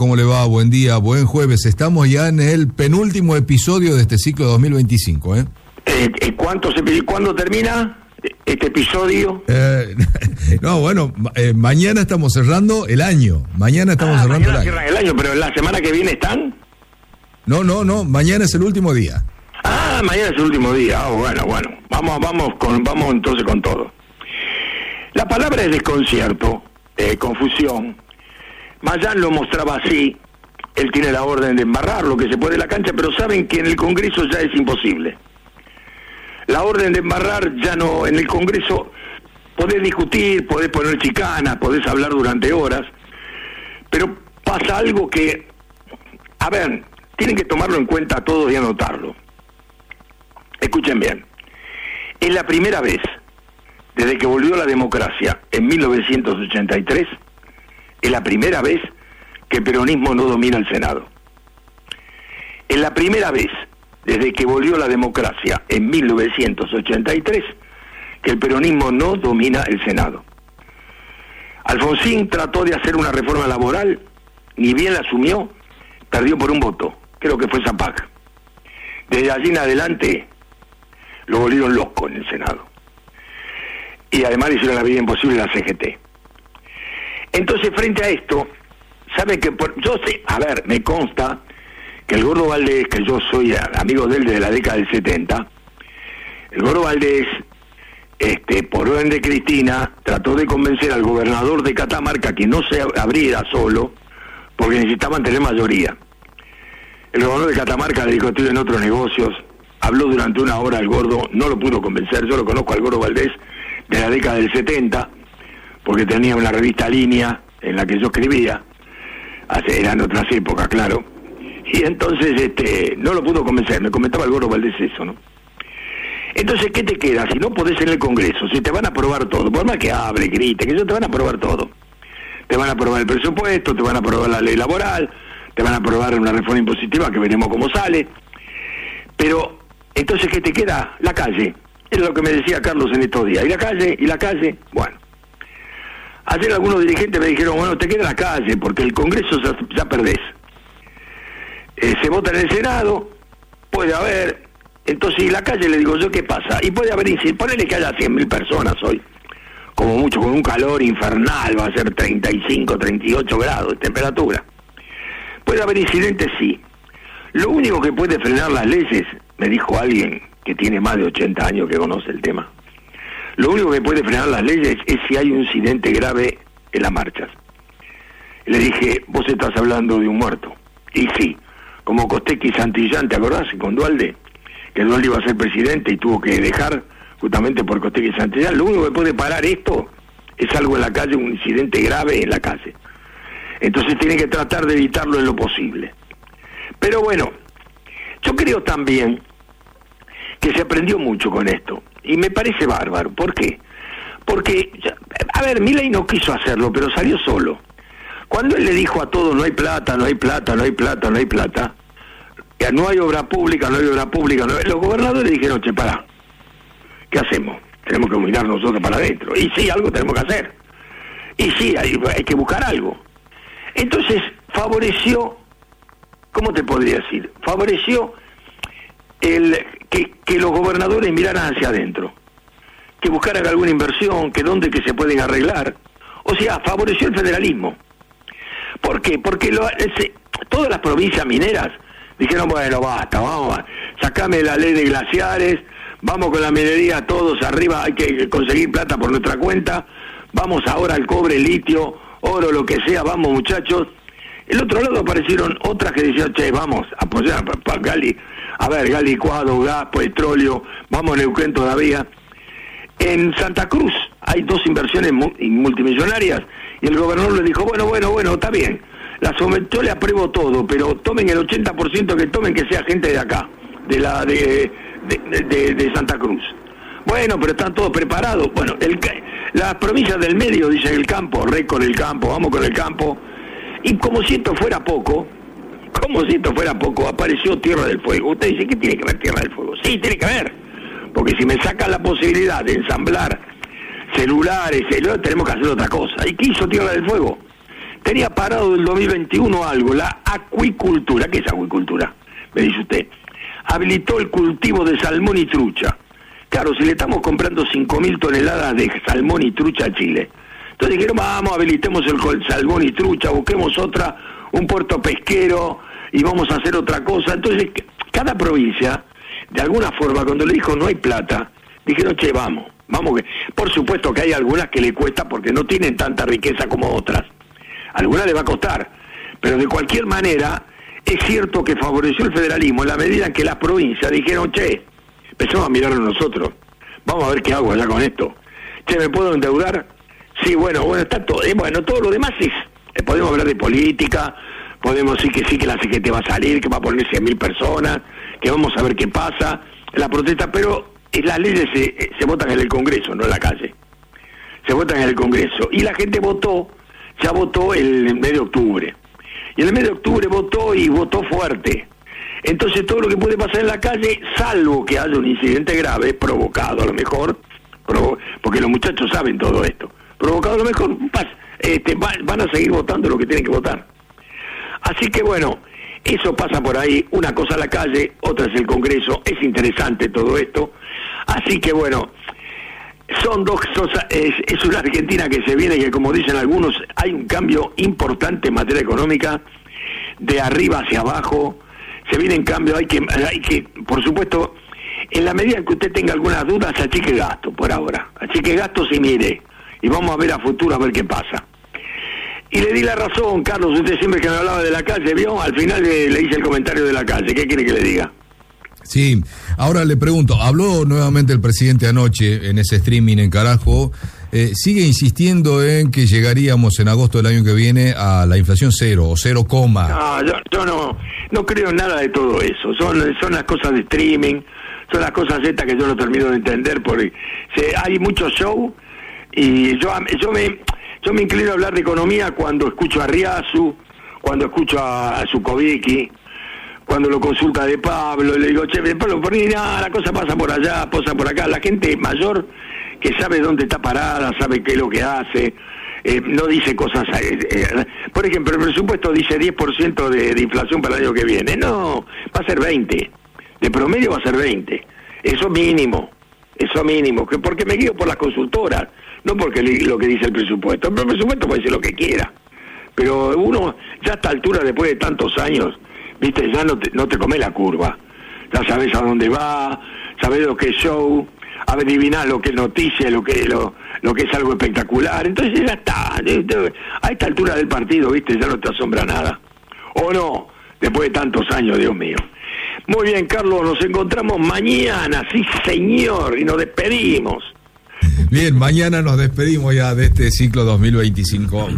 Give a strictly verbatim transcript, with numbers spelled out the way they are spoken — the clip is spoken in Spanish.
¿Cómo le va? Buen día, buen jueves. Estamos ya en el penúltimo episodio de este ciclo dos mil veinticinco, ¿eh? Eh, ¿cuánto se, ¿Cuándo termina este episodio? Eh, no, bueno, eh, mañana estamos cerrando el año. Mañana estamos ah, cerrando mañana el año. cierran el año, pero la semana que viene están. No, no, no, mañana es el último día. Ah, mañana es el último día. Oh, bueno, bueno. Vamos, vamos, con, vamos entonces con todo. La palabra es desconcierto, eh, confusión. Mayán lo mostraba así. Él tiene la orden de embarrar lo que se puede en la cancha, pero saben que en el Congreso ya es imposible. La orden de embarrar ya no, en el Congreso podés discutir, podés poner chicanas, podés hablar durante horas, pero pasa algo que, a ver, tienen que tomarlo en cuenta todos y anotarlo. Escuchen bien, es la primera vez desde que volvió la democracia en mil novecientos ochenta y tres, es la primera vez que el peronismo no domina el Senado. Es la primera vez desde que volvió la democracia en mil novecientos ochenta y tres que el peronismo no domina el Senado. Alfonsín trató de hacer una reforma laboral, ni bien la asumió, perdió por un voto, creo que fue Zapac. Desde allí en adelante lo volvieron loco en el Senado. Y además le hicieron la vida imposible a la C G T. Entonces, frente a esto, saben que por, yo sé, a ver, me consta que el Gordo Valdés, que yo soy amigo de él desde la década del setenta, el Gordo Valdés, este, por orden de Cristina, trató de convencer al gobernador de Catamarca que no se abriera solo, porque necesitaban tener mayoría. El gobernador de Catamarca le dijo, estoy en otros negocios, habló durante una hora el Gordo, no lo pudo convencer, yo lo conozco al Gordo Valdés de la década del setenta, porque tenía una revista Línea en la que yo escribía, hace, eran otras épocas, claro, y entonces este no lo pudo convencer, me comentaba el Gordo Valdés eso, ¿no? Entonces, ¿qué te queda? Si no podés en el Congreso, si te van a aprobar todo, por más que hable, grite, que ellos te van a aprobar todo, te van a aprobar el presupuesto, te van a aprobar la ley laboral, te van a aprobar una reforma impositiva que veremos cómo sale, pero entonces, ¿qué te queda? La calle, es lo que me decía Carlos en estos días, y la calle, y la calle, bueno. Ayer algunos dirigentes me dijeron, bueno, te queda la calle, porque el Congreso ya, ya perdés. Eh, se vota en el Senado, puede haber, entonces, ¿y la calle? Le digo yo, ¿qué pasa? Y puede haber, ponele que haya cien mil personas hoy, como mucho, con un calor infernal, va a ser treinta y cinco, treinta y ocho grados de temperatura. Puede haber incidentes, sí. Lo único que puede frenar las leyes, me dijo alguien que tiene más de ochenta años que conoce el tema, lo único que puede frenar las leyes es si hay un incidente grave en las marchas. Le dije, vos estás hablando de un muerto. Y sí, como Costequi y Santillán, ¿te acordás? Con Dualde, que Dualde iba a ser presidente y tuvo que dejar justamente por Costequi y Santillán. Lo único que puede parar esto es algo en la calle, un incidente grave en la calle. Entonces tiene que tratar de evitarlo en lo posible. Pero bueno, yo creo también que se aprendió mucho con esto, y me parece bárbaro. ¿Por qué? Porque, a ver, Milei no quiso hacerlo, pero salió solo. Cuando él le dijo a todos, no hay plata, no hay plata, no hay plata, no hay plata, no hay obra pública, no hay obra pública, no hay... los gobernadores dijeron, che, pará, ¿qué hacemos? Tenemos que mirar nosotros para adentro, y sí, algo tenemos que hacer, y sí, hay, hay que buscar algo. Entonces, favoreció, ¿cómo te podría decir? Favoreció el que, que los gobernadores miraran hacia adentro, que buscaran alguna inversión, que dónde que se pueden arreglar. O sea, favoreció el federalismo. ¿Por qué? Porque lo, ese, todas las provincias mineras dijeron, bueno, basta, vamos, sacame la ley de glaciares, vamos con la minería todos arriba, hay que conseguir plata por nuestra cuenta, vamos ahora al cobre, litio, oro, lo que sea, vamos muchachos. El otro lado aparecieron otras que decían, che, vamos, apoyar a Gali, a ver, gas licuado, gas, petróleo, vamos a Neuquén todavía. En Santa Cruz hay dos inversiones multimillonarias y el gobernador le dijo, bueno, bueno, bueno, está bien, la sometió, yo le apruebo todo, pero tomen el ochenta por ciento que tomen, que sea gente de acá, de la de, de, de, de Santa Cruz. Bueno, pero están todos preparados. Bueno, el, las provincias del medio, dicen el campo, récord el campo, vamos con el campo. Y como si esto fuera poco, como si esto fuera poco, apareció Tierra del Fuego. Usted dice, ¿qué tiene que ver Tierra del Fuego? Sí, tiene que ver, porque si me sacan la posibilidad de ensamblar celulares, celulares tenemos que hacer otra cosa. ¿Y qué hizo Tierra del Fuego? tenía parado del dos mil veintiuno algo, la acuicultura. ¿Qué es acuicultura? Me dice usted. Habilitó el cultivo de salmón y trucha. Claro, si le estamos comprando cinco mil toneladas de salmón y trucha a Chile. Entonces dijeron, vamos, habilitemos el salmón y trucha, busquemos otra, un puerto pesquero y vamos a hacer otra cosa. Entonces, cada provincia, de alguna forma, cuando le dijo no hay plata, dijeron, che, vamos, vamos. Que... Por supuesto que hay algunas que le cuesta porque no tienen tanta riqueza como otras. Algunas le va a costar. Pero de cualquier manera, es cierto que favoreció el federalismo en la medida en que las provincias dijeron, che, empezamos a mirarlo nosotros, vamos a ver qué hago allá con esto. Che, ¿me puedo endeudar? Sí, bueno, bueno, está todo, eh, bueno, todo lo demás es, eh, podemos hablar de política, podemos decir que sí, que la C G T va a salir, que va a poner cien mil personas, que vamos a ver qué pasa, la protesta, pero eh, las leyes se, eh, se votan en el Congreso, no en la calle, se votan en el Congreso, y la gente votó, ya votó el mes de octubre, y en el mes de octubre votó y votó fuerte. Entonces todo lo que puede pasar en la calle, salvo que haya un incidente grave, provocado a lo mejor, provo porque los muchachos saben todo esto, provocado a lo mejor, este, van a seguir votando lo que tienen que votar. Así que bueno, eso pasa por ahí, una cosa la calle, otra es el Congreso, es interesante todo esto. Así que bueno, son dos cosas, es, es una Argentina que se viene, que como dicen algunos, hay un cambio importante en materia económica, de arriba hacia abajo. Se viene en cambio, hay que, hay que, por supuesto, en la medida que usted tenga algunas dudas, achique gasto por ahora. Achique gastos y mire. Y vamos a ver a futuro a ver qué pasa. Y le di la razón, Carlos, usted siempre que me hablaba de la calle, ¿vio? Al final le, le hice el comentario de la calle. ¿Qué quiere que le diga? Sí, ahora le pregunto, habló nuevamente el presidente anoche en ese streaming en Carajo, eh, sigue insistiendo en que llegaríamos en agosto del año que viene a la inflación cero o cero coma. No, yo, yo no, no creo en nada de todo eso, son, son las cosas de streaming, son las cosas estas que yo no termino de entender, porque se, hay mucho show y yo, yo, me, yo me inclino a hablar de economía cuando escucho a Riazu, cuando escucho a, a Zukovicki, cuando lo consulta de Pablo, le digo, che, Pablo, por ahí nada, la cosa pasa por allá, pasa por acá. La gente mayor que sabe dónde está parada, sabe qué es lo que hace, eh, no dice cosas... Eh, eh, por ejemplo, el presupuesto dice diez por ciento de, de inflación para el año que viene. No, va a ser veinte. De promedio va a ser veinte. Eso mínimo, eso mínimo. Que porque me guío por las consultoras, no porque li, lo que dice el presupuesto. El presupuesto puede decir lo que quiera. Pero uno, ya a esta altura, después de tantos años... Viste, ya no te, no te comes la curva, ya sabes a dónde va, sabes lo que es show, adivinás lo que es noticia, lo que lo, lo que es algo espectacular, entonces ya está, a esta altura del partido, viste, ya no te asombra nada, o no, después de tantos años, Dios mío. Muy bien, Carlos, nos encontramos mañana, sí señor, y nos despedimos. Bien, mañana nos despedimos ya de este ciclo dos mil veinticinco.